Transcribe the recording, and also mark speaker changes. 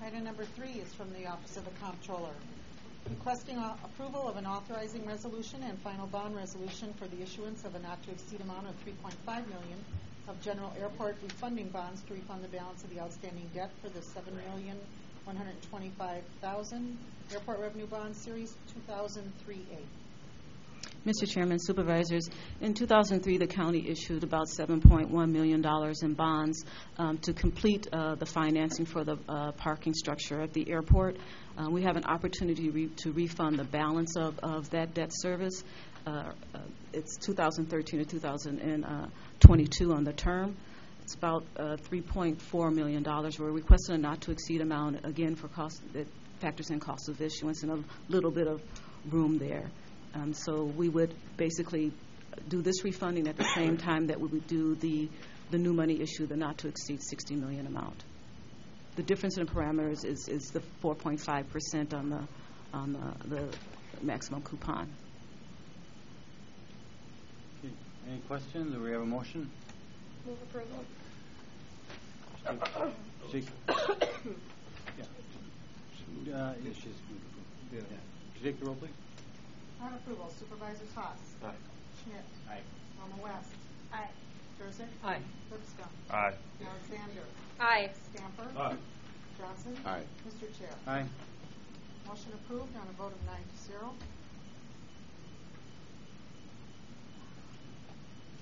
Speaker 1: Item number 3 is from the Office of the Comptroller, requesting approval of an authorizing resolution and final bond resolution for the issuance of a not to exceed amount of $3.5 million of general airport refunding bonds to refund the balance of the outstanding debt for the $7,125,000 Airport Revenue Bond Series 2003A.
Speaker 2: Mr. Chairman, Supervisors, in 2003, the county issued about $7.1 million in bonds to complete the financing for the parking structure at the airport. We have an opportunity to refund the balance of that debt service. It's 2013 to 2022 on the term. It's about $3.4 million. We're requesting a not to exceed amount, again, for cost that factors in cost of issuance and a little bit of room there. So we would basically do this refunding at the same time that we would do the new money issue, the not to exceed $60 million amount. The difference in parameters is the 4.5% on the maximum coupon.
Speaker 3: Okay. Any questions? Do we have a motion?
Speaker 4: Move approval.
Speaker 3: Could you take the roll, please?
Speaker 1: On approval, Supervisors Haas.
Speaker 3: Aye.
Speaker 1: Schmidt.
Speaker 3: Aye.
Speaker 1: Norma West.
Speaker 4: Aye.
Speaker 1: Jurassic.
Speaker 4: Aye.
Speaker 1: Lipscomb.
Speaker 5: Aye.
Speaker 1: Alexander.
Speaker 4: Aye.
Speaker 1: Stamper.
Speaker 5: Aye.
Speaker 1: Johnson.
Speaker 5: Aye.
Speaker 1: Mr. Chair.
Speaker 3: Aye.
Speaker 1: Motion approved on a vote of 9 to 0.